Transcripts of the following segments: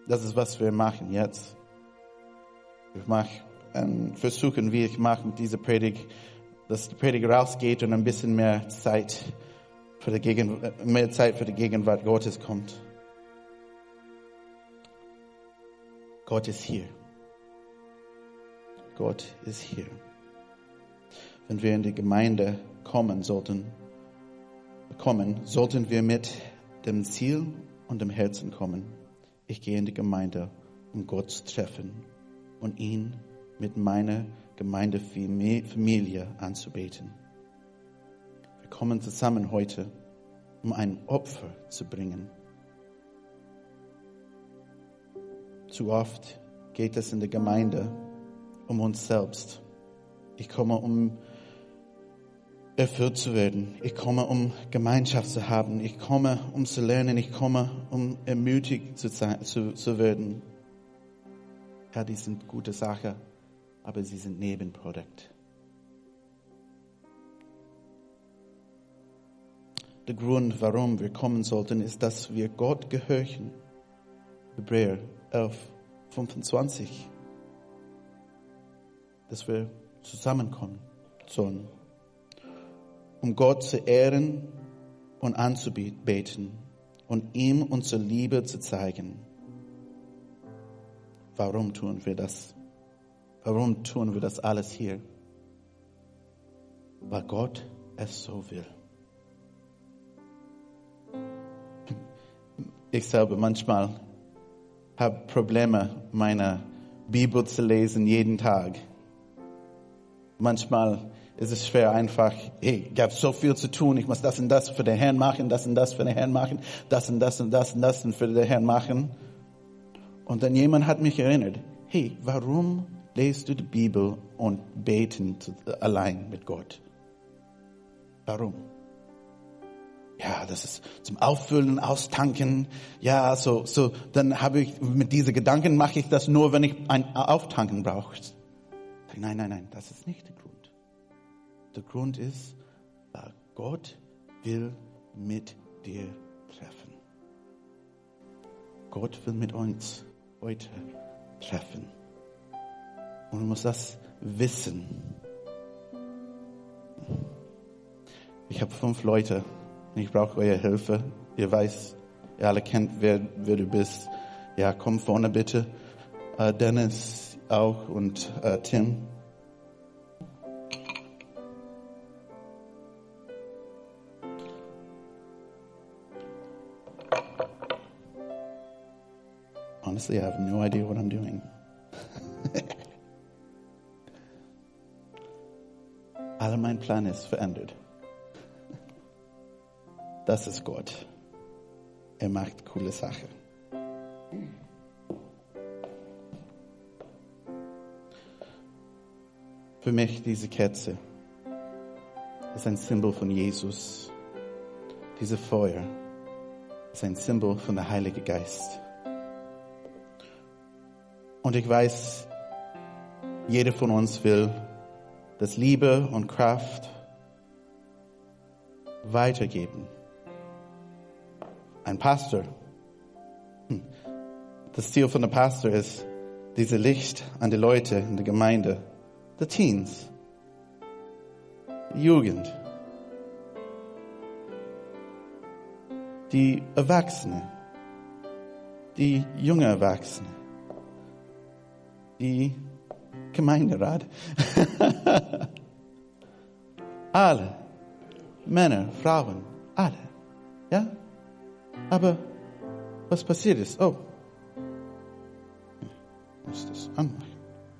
Das ist, was wir machen jetzt. Versuchen, wie ich mache mit dieser Predigt, dass die Predigt rausgeht und ein bisschen mehr Zeit für die Gegenwart Gottes kommt. Gott ist hier. Gott ist hier. Wenn wir in die Gemeinde kommen sollten wir mit dem Ziel und dem Herzen kommen. Ich gehe in die Gemeinde, um Gott zu treffen und ihn mit meiner Gemeindefamilie anzubeten. Wir kommen zusammen heute, um ein Opfer zu bringen. Zu oft geht es in der Gemeinde um uns selbst. Ich komme, um erfüllt zu werden. Ich komme, um Gemeinschaft zu haben. Ich komme, um zu lernen. Ich komme, um ermutigt zu werden. Ja, die sind gute Sachen, aber sie sind Nebenprodukt. Der Grund, warum wir kommen sollten, ist, dass wir Gott gehorchen. Hebräer 11:25. Dass wir zusammenkommen sollen, um Gott zu ehren und anzubeten und ihm unsere Liebe zu zeigen. Warum tun wir das? Warum tun wir das alles hier? Weil Gott es so will. Ich selber manchmal habe Probleme, meine Bibel zu lesen jeden Tag. Manchmal ist es schwer einfach, ich habe so viel zu tun, ich muss das und das für den Herrn machen, das und das für den Herrn machen, das und das und das und das für den Herrn machen. Und dann jemand hat mich erinnert, hey, warum lest du die Bibel und beten allein mit Gott? Warum? Ja, das ist zum Auffüllen, Austanken. Ja, so dann habe ich mit diesen Gedanken mache ich das nur, wenn ich ein Auftanken brauche. Nein, das ist nicht der Grund. Der Grund ist, weil Gott will mit dir treffen. Gott will mit uns heute treffen. Und du musst das wissen. Ich habe 5 Leute. Ich brauche eure Hilfe. Ihr alle kennt, wer du bist. Ja, komm vorne bitte. Dennis auch und Tim. Honestly, I have no idea what I'm doing. Aber mein Plan ist verändert. Das ist Gott. Er macht coole Sachen. Für mich diese Kerze ist ein Symbol von Jesus. Diese Feuer ist ein Symbol von der Heilige Geist. Und ich weiß, jeder von uns will, dass Liebe und Kraft weitergeben. Ein Pastor. Das Ziel von einem Pastor ist, diese Licht an die Leute in der Gemeinde, die Teens, die Jugend, die Erwachsenen, die junge Erwachsene, die Gemeinderat, alle, Männer, Frauen, alle, ja? Aber was passiert ist, ich muss das anmachen.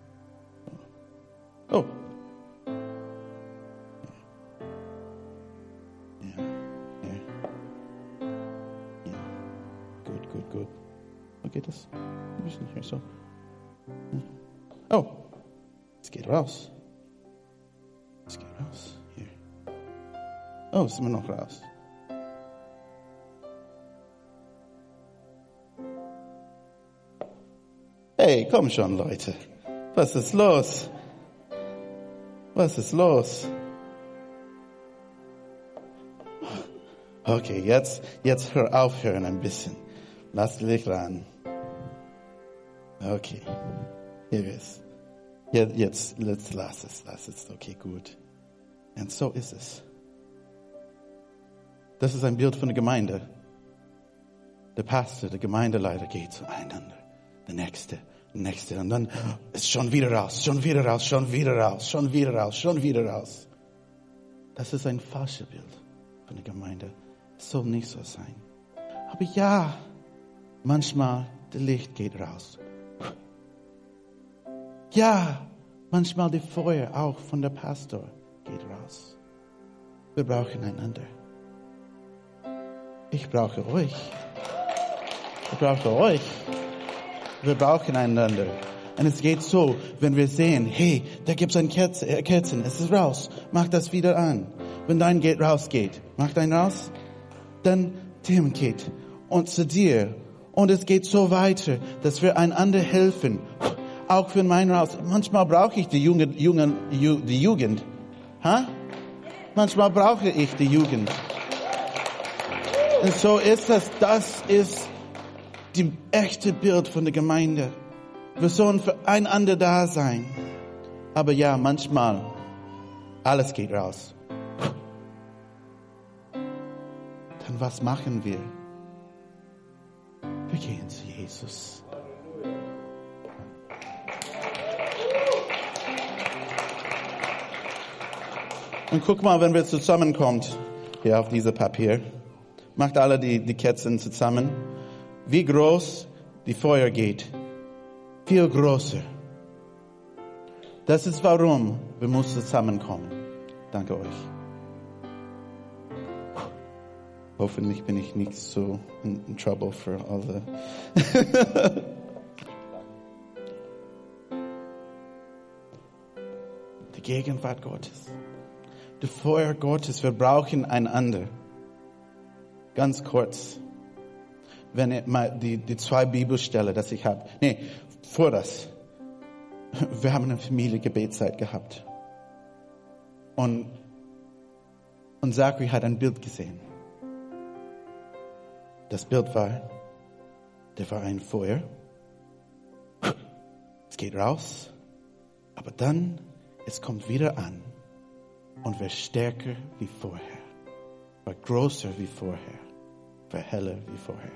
Gut. Wo geht das? Ein bisschen hier so. Es geht raus. Hier. Es ist immer noch raus. Hey, komm schon, Leute. Was ist los? Okay, jetzt hör aufhören ein bisschen. Lass dich ran. Okay, hier ist. Jetzt lass es. Okay, gut. Und so ist es. Das ist ein Bild von der Gemeinde. Der Pastor, der Gemeindeleiter geht zueinander. Der Nächste. Und dann ist schon wieder raus. Das ist ein falsches Bild von der Gemeinde. Es soll nicht so sein. Aber ja, manchmal das Licht geht raus. Ja, manchmal die Feuer auch von der Pastor geht raus. Wir brauchen einander. Ich brauche euch. Wir brauchen einander. Und es geht so, wenn wir sehen, hey, da gibt's ein Kerzen, es ist raus, mach das wieder an. Wenn dein rausgeht, mach dein raus, dann Tim geht und zu dir. Und es geht so weiter, dass wir einander helfen. Auch für mein raus. Manchmal brauche ich die Jugend. Manchmal brauche ich die Jugend. Und so ist das. Das ist die echte Bild von der Gemeinde. Wir sollen füreinander da sein. Aber ja, manchmal, alles geht raus. Dann was machen wir? Wir gehen zu Jesus. Und guck mal, wenn wir zusammenkommen, hier auf diesem Papier, macht alle die Kerzen zusammen, wie groß die Feuer geht. Viel größer. Das ist warum wir müssen zusammenkommen. Danke euch. Hoffentlich bin ich nicht so in trouble für alle. Die Gegenwart Gottes. Das Feuer Gottes. Wir brauchen einander. Ganz kurz. Wenn ich mal die 2 Bibelstellen, das ich habe. Vor das. Wir haben eine Familiengebetszeit gehabt. Und Zachary hat ein Bild gesehen. Das Bild war ein Feuer. Es geht raus. Aber dann, es kommt wieder an. Und wird stärker wie vorher. Wird größer wie vorher. Wird heller wie vorher.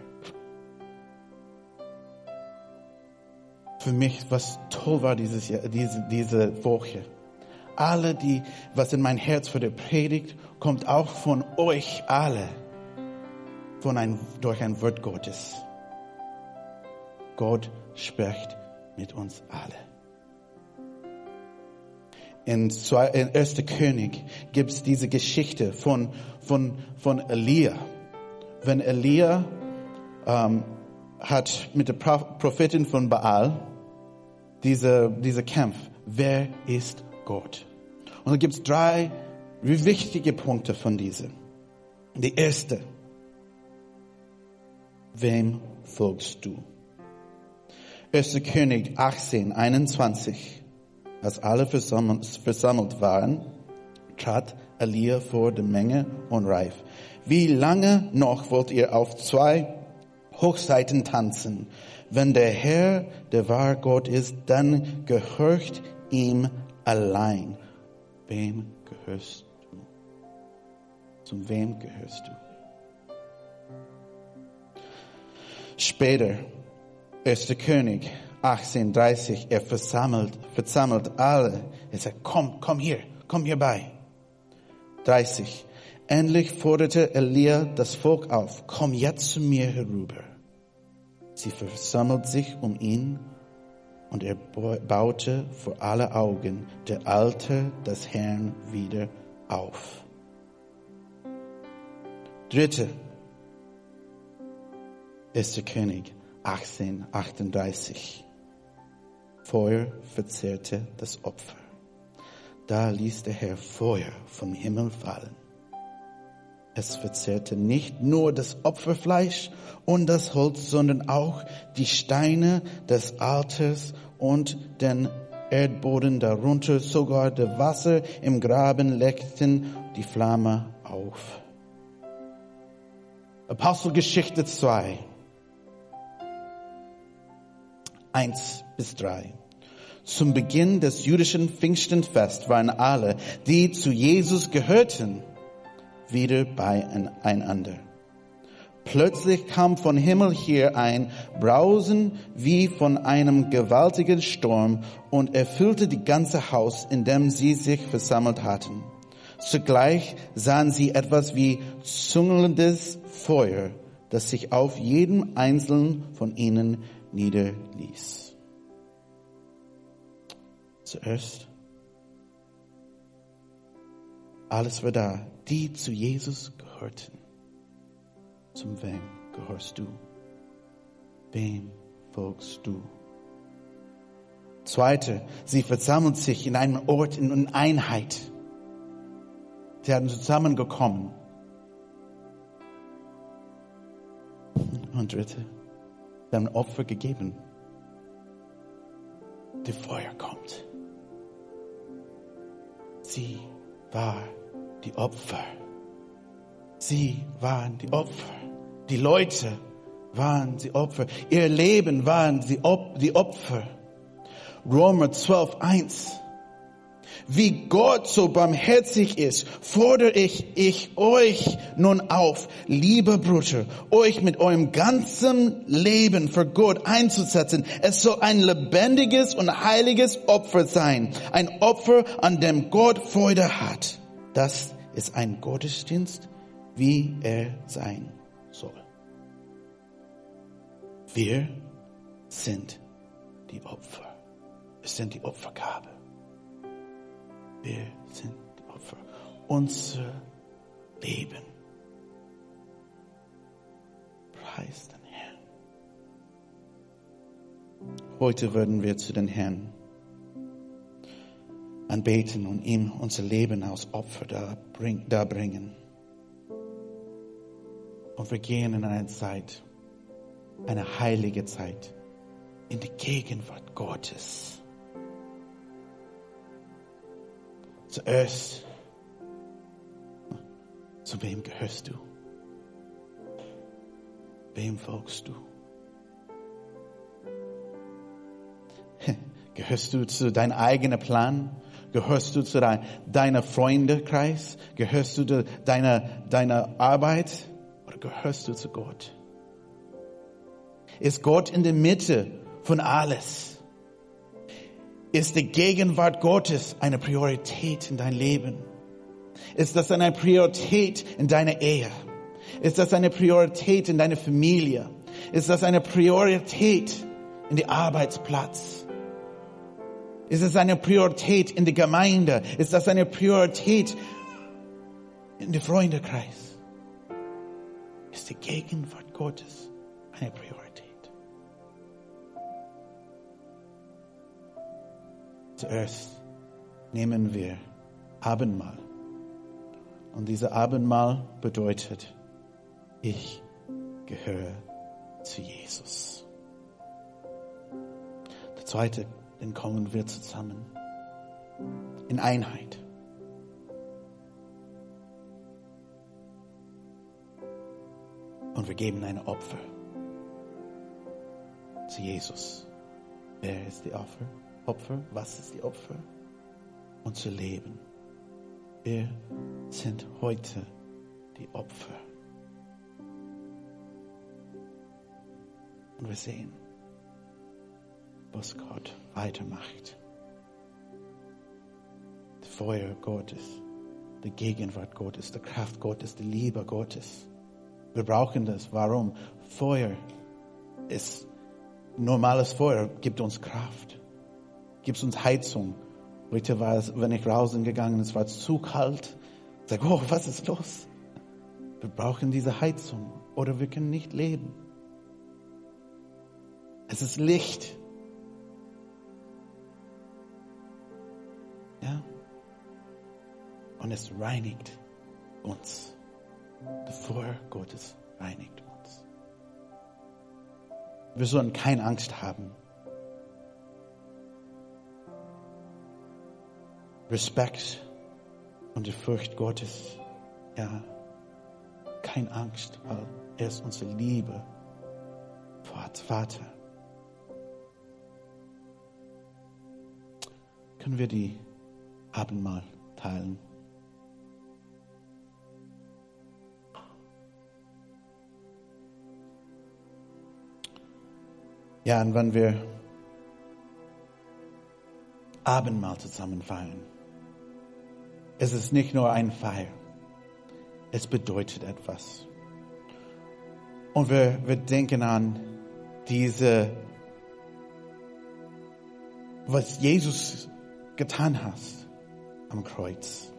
Für mich, was toll war diese Woche. Alle, was in mein Herz für die Predigt, kommt auch von euch alle. Durch ein Wort Gottes. Gott spricht mit uns alle. In 1. König gibt es diese Geschichte von Elia. Wenn Elia hat mit der Prophetin von Baal diese Kampf. Wer ist Gott? Und da gibt es 3 wichtige Punkte von diesem. Die erste. Wem folgst du? 1. König 18:21. Als alle versammelt waren, trat Elia vor der Menge und rief: Wie lange noch wollt ihr auf 2 Hochzeiten tanzen? Wenn der Herr der wahre Gott ist, dann gehört ihm allein. Wem gehörst du? Zu wem gehörst du? Später, 1. König 18:30, er versammelt alle. Er sagt, komm hierbei. 30. Endlich forderte Elia das Volk auf, komm jetzt zu mir herüber. Sie versammelt sich um ihn und er baute vor alle Augen der Altar des Herrn wieder auf. 3. 1. König 18:38. Feuer verzehrte das Opfer. Da ließ der Herr Feuer vom Himmel fallen. Es verzehrte nicht nur das Opferfleisch und das Holz, sondern auch die Steine des Altars und den Erdboden darunter. Sogar das Wasser im Graben leckten die Flamme auf. Apostelgeschichte 2. 1-3. Zum Beginn des jüdischen Pfingstenfest waren alle, die zu Jesus gehörten, wieder beieinander. Plötzlich kam vom Himmel her ein Brausen wie von einem gewaltigen Sturm und erfüllte die ganze Haus, in dem sie sich versammelt hatten. Zugleich sahen sie etwas wie züngelndes Feuer, das sich auf jeden einzelnen von ihnen niederließ. Zuerst, alles war da, die zu Jesus gehörten. Zum wem gehörst du? Wem folgst du? Zweite, sie versammeln sich in einem Ort in Einheit. Sie hatten zusammengekommen. Und dritte, sie haben Opfer gegeben. Das Feuer kommt. Sie war die Opfer. Sie waren die Opfer. Die Leute waren die Opfer. Ihr Leben waren die Opfer. Römer 12,1. Wie Gott so barmherzig ist, fordere ich euch nun auf, liebe Brüder, euch mit eurem ganzen Leben für Gott einzusetzen. Es soll ein lebendiges und heiliges Opfer sein. Ein Opfer, an dem Gott Freude hat. Das ist ein Gottesdienst, wie er sein soll. Wir sind die Opfer. Wir sind die Opfergabe. Wir sind die Opfer. Unser Leben. Preis den Herrn. Heute werden wir zu den Herrn anbeten und ihm unser Leben als Opfer darbringen. Und wir gehen in eine Zeit, eine heilige Zeit, in die Gegenwart Gottes. Zuerst, zu wem gehörst du? Wem folgst du? Gehörst du zu deinem eigenen Plan? Gehörst du zu deinem Freundekreis? Gehörst du zu deiner Arbeit? Oder gehörst du zu Gott? Ist Gott in der Mitte von alles? Ist die Gegenwart Gottes eine Priorität in dein Leben? Ist das eine Priorität in deiner Ehe? Ist das eine Priorität in deiner Familie? Ist das eine Priorität in den Arbeitsplatz? Ist es eine Priorität in der Gemeinde? Ist das eine Priorität in den Freundekreis? Ist die Gegenwart Gottes eine Priorität? Zuerst nehmen wir Abendmahl. Und dieses Abendmahl bedeutet, ich gehöre zu Jesus. Der zweite, dann kommen wir zusammen in Einheit. Und wir geben ein Opfer zu Jesus. Wer ist die Opfer? Was ist die Opfer? Unser Leben. Wir sind heute die Opfer. Und wir sehen, was Gott weitermacht. Das Feuer Gottes, die Gegenwart Gottes, die Kraft Gottes, die Liebe Gottes. Wir brauchen das. Warum? Feuer ist normales Feuer, gibt uns Kraft. Gibt uns Heizung. Heute war es, wenn ich rausgegangen, es war zu kalt. Ich sage, oh, was ist los? Wir brauchen diese Heizung oder wir können nicht leben. Es ist Licht. Ja? Und es reinigt uns. Das Feuer Gottes reinigt uns. Wir sollen keine Angst haben. Respekt und die Furcht Gottes. Ja, keine Angst, weil er ist unsere Liebe. Vater. können wir die Abendmahl teilen. Ja, und wenn wir Abendmahl zusammen feiern, es ist nicht nur ein Feier, es bedeutet etwas. Und wir denken an was Jesus getan hat am Kreuz.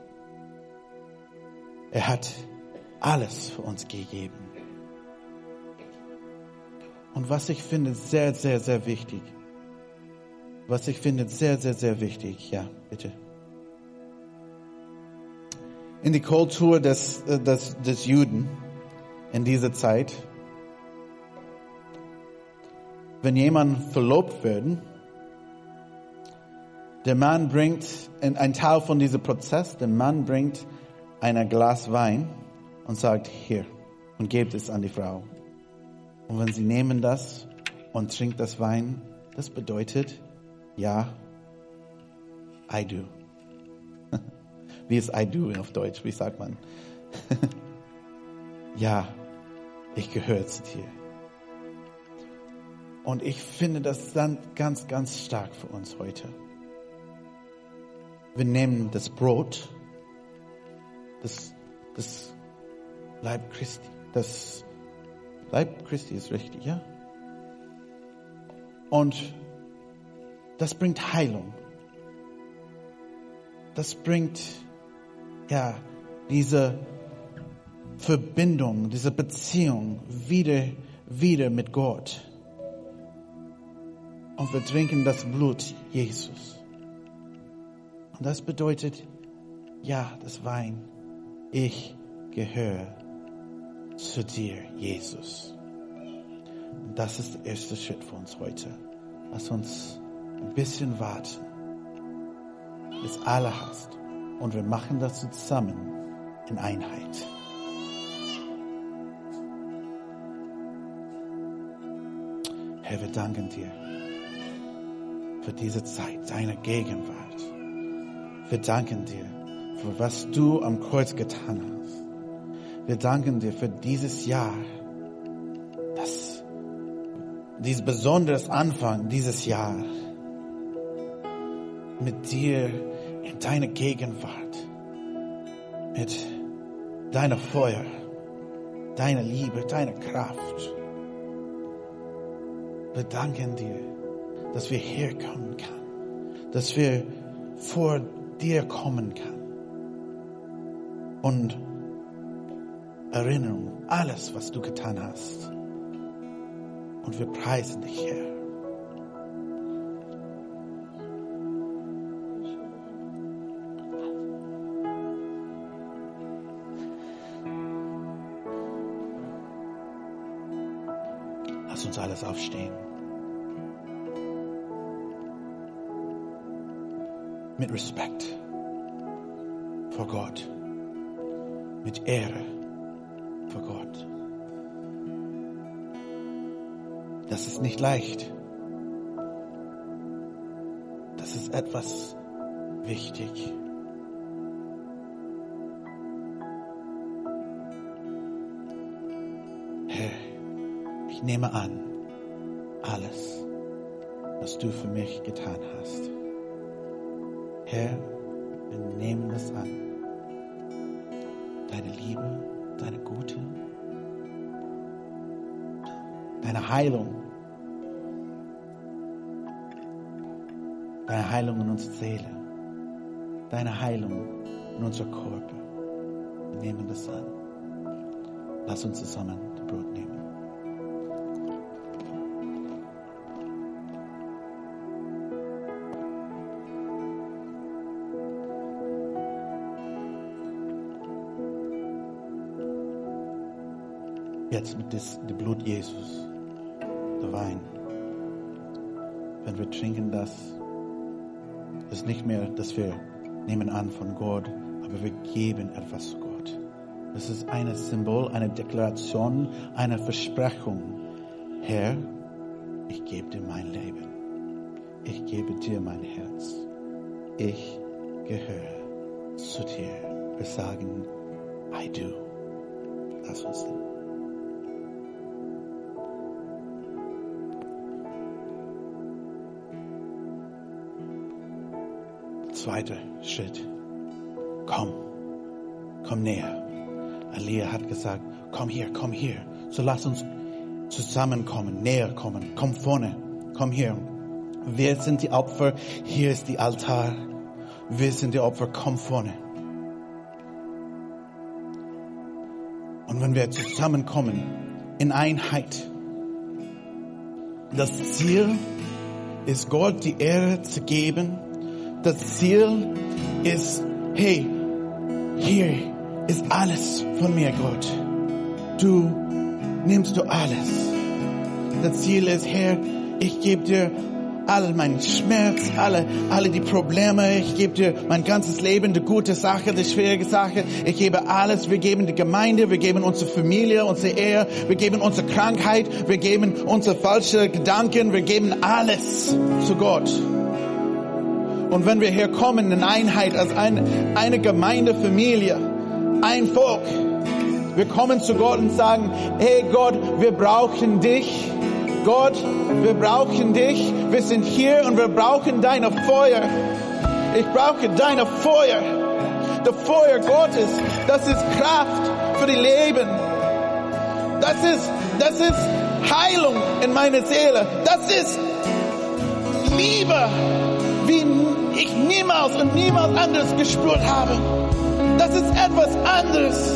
Er hat alles für uns gegeben. Und was ich finde sehr, sehr, sehr wichtig, ja, bitte. In die Kultur des Juden in dieser Zeit, wenn jemand verlobt wird, der Mann bringt, ein Teil von diesem Prozess, der Mann bringt ein Glas Wein und sagt, hier, und gibt es an die Frau. Und wenn sie nehmen das und trinkt das Wein, das bedeutet, ja, I do. Wie ist I do auf Deutsch? Wie sagt man? Ja, ich gehöre zu dir. Und ich finde das dann ganz, ganz stark für uns heute. Wir nehmen das Brot, das Leib Christi, das Leib Christi ist richtig, ja? Und das bringt Heilung. Das bringt, ja, diese Verbindung, diese Beziehung wieder mit Gott. Und wir trinken das Blut Jesus. Und das bedeutet, ja, das Wein, ich gehöre zu dir, Jesus. Und das ist der erste Schritt für uns heute. Lass uns ein bisschen warten, bis alle hast. Und wir machen das zusammen in Einheit. Herr, wir danken dir für diese Zeit, deine Gegenwart. Wir danken dir für was du am Kreuz getan hast. Wir danken dir für dieses Jahr, dieses besondere Anfang dieses Jahr mit dir in deiner Gegenwart, mit deiner Feuer, deiner Liebe, deiner Kraft. Wir danken dir, dass wir herkommen können, dass wir vor dir kommen können und erinnern alles, was du getan hast. Und wir preisen dich, Herr. Lass uns alles aufstehen. Mit Respekt vor Gott. Mit Ehre vor Gott. Das ist nicht leicht. Das ist etwas wichtig. Herr, ich nehme an, alles, was du für mich getan hast. Herr, wir nehmen das an. Deine Liebe, deine Gute, deine Heilung. Deine Heilung in unserer Seele. Deine Heilung in unserem Körper. Wir nehmen das an. Lass uns zusammen das Brot nehmen. Jetzt mit dem Blut Jesus, der Wein. Wenn wir trinken das, ist nicht mehr, dass wir nehmen an von Gott, aber wir geben etwas zu Gott. Das ist ein Symbol, eine Deklaration, eine Versprechung. Herr, ich gebe dir mein Leben. Ich gebe dir mein Herz. ich gehöre zu dir. Wir sagen, I do. Lass uns singen. Zweiter Schritt. Komm näher. Elia hat gesagt, komm hier. So lass uns zusammenkommen, näher kommen. Komm vorne, komm hier. Wir sind die Opfer, hier ist die Altar. Wir sind die Opfer, komm vorne. Und wenn wir zusammenkommen in Einheit, das Ziel ist, Gott die Ehre zu geben. Das Ziel ist, hey, hier ist alles von mir, Gott. Du nimmst alles. Das Ziel ist, Herr, ich gebe dir all meinen Schmerz, alle die Probleme. Ich gebe dir mein ganzes Leben, die gute Sache, die schwierige Sache. Ich gebe alles. Wir geben die Gemeinde, wir geben unsere Familie, unsere Ehe, wir geben unsere Krankheit, wir geben unsere falschen Gedanken, wir geben alles zu Gott. Und wenn wir hier kommen in Einheit als eine Gemeindefamilie, ein Volk, wir kommen zu Gott und sagen, hey Gott, wir brauchen dich. Gott, wir brauchen dich. Wir sind hier und wir brauchen deine Feuer. Ich brauche deine Feuer. Das Feuer Gottes, das ist Kraft für die Leben. Das ist Heilung in meiner Seele. Das ist Liebe, wie ich niemals anders gespürt habe. Das ist etwas anderes.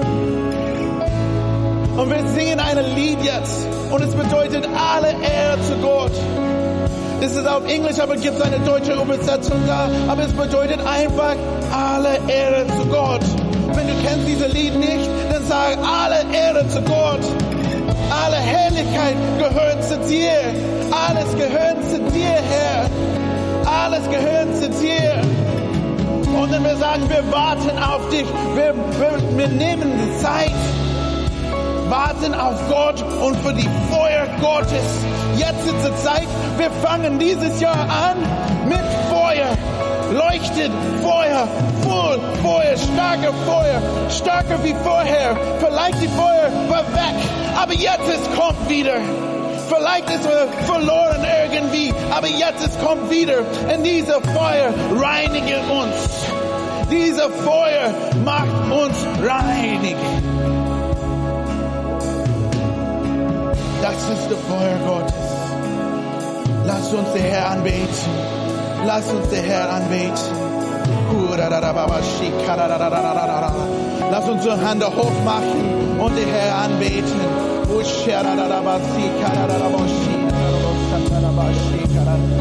Und wir singen ein Lied jetzt. Und es bedeutet alle Ehre zu Gott. Es ist auf Englisch, aber gibt es eine deutsche Übersetzung da. Aber es bedeutet einfach alle Ehre zu Gott. Wenn du kennst dieses Lied nicht, dann sag alle Ehre zu Gott. Alle Herrlichkeit gehört zu dir. Alles gehört zu dir, Herr. Alles gehört zu dir. Und dann wir sagen, wir warten auf dich. Wir nehmen die Zeit. Warten auf Gott und für die Feuer Gottes. Jetzt ist die Zeit, wir fangen dieses Jahr an mit Feuer. Leuchtet Feuer, voll Feuer, stärker wie vorher. Vielleicht die Feuer war weg, aber jetzt es kommt wieder. Vielleicht ist es verloren irgendwie, aber jetzt es kommt wieder. Und dieser Feuer reinigt uns. Dieser Feuer macht uns reinig. Das ist das Feuer Gottes. Lass uns den Herr anbeten. Lass uns den Herr anbeten. Lass uns unsere Hände hoch machen und den Herr anbeten.